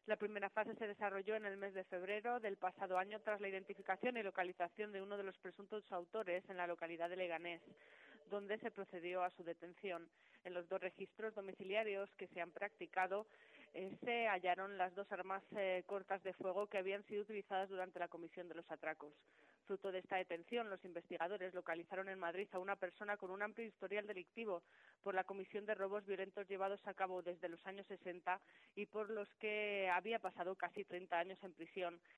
La primera fase se desarrolló en el mes de febrero del pasado año tras la identificación y localización de uno de los presuntos autores en la localidad de Leganés, donde se procedió a su detención. En los 2 registros domiciliarios que se han practicado se hallaron las 2 armas cortas de fuego que habían sido utilizadas durante la comisión de los atracos. Fruto de esta detención, los investigadores localizaron en Madrid a una persona con un amplio historial delictivo por la comisión de robos violentos llevados a cabo desde los años 60 y por los que había pasado casi 30 años en prisión.